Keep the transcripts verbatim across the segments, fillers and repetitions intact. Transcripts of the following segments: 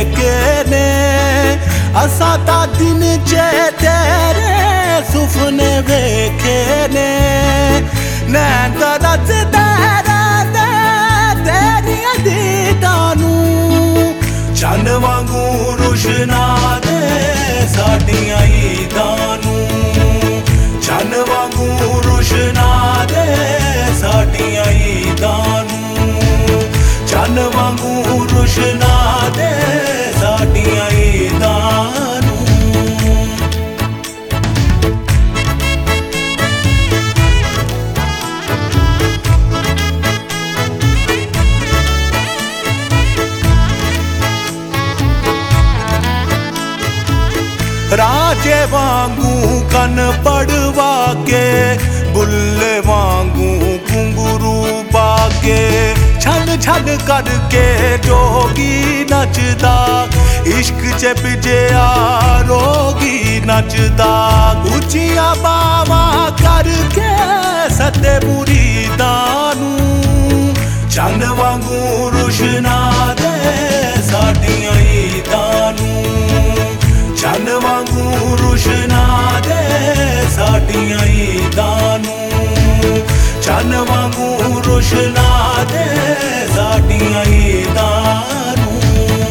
वेखे ने असां ता दिन च तेरे सुपने वेखे ने नैन तरसदे रहंदे तेरियां दीदां नूं चंद वांगू रुशना दे साडियां ईदां नूं चंद वांगू रुशना दे साडियां ईदां नूं चंद वांगू रुशना दे साडियां ईदां नूं राजे वांगू कन पड़वा के बुल्ले वांगू घुंघरू पाके छन छन करके जोगी नचदा इश्क च पिजया रोगी नचदा उचिया बावा करके सते मुरीदां नूं चंद वांगू रुशना दे साडियां ईदां नूं चंद वांगू रुशना दे साडियां ईदां नूं चंद वांगू रुशना दे साडियां ईदां नूं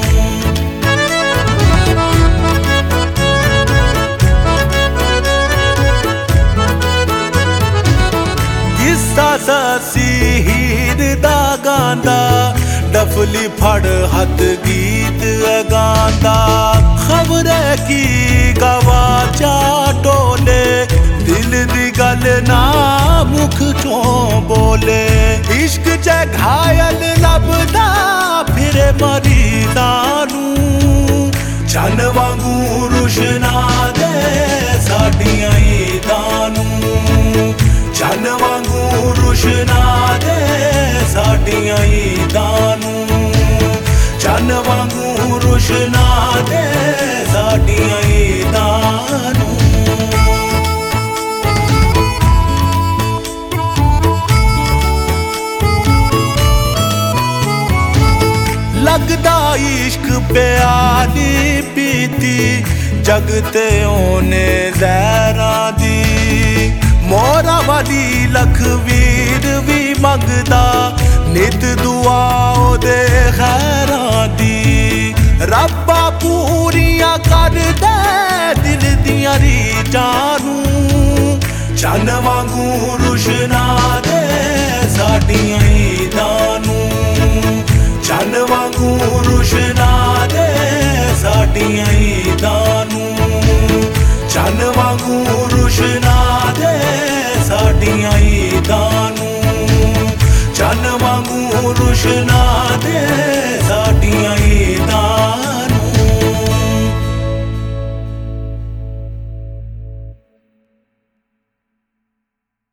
किस्सा ससी हीर दा गांदा डफली फड़ हथ गीत गांदा खबर की गवाचा टोले दिल दी गल ना मुख चों बोले इश्क च घायल लभदा फिरे मरीदां नूं चंद वांगू रुशना दे साडियां ईदां नूं चंद वांगू रुशना दे साडियां ईदां नूं चंद वांगू रुशना दे साडियां ईदां नूं लगदा इश्क प्याली पीती जगते ओने ज़हरां दी मोरा वाली लखवीर भी मंगदा नित दुआ ओदे खैरां दी रब्बा पूरियां कर दे दिल दियां रीझां नूं चंद वांगू रुशना दे साडियां ईदां नूं चंद वांगू रुशना दे साडियां ईदां नूं चंद वांगू रुशना दे साडियां ईदां नूं चंद वांगू रुशना दे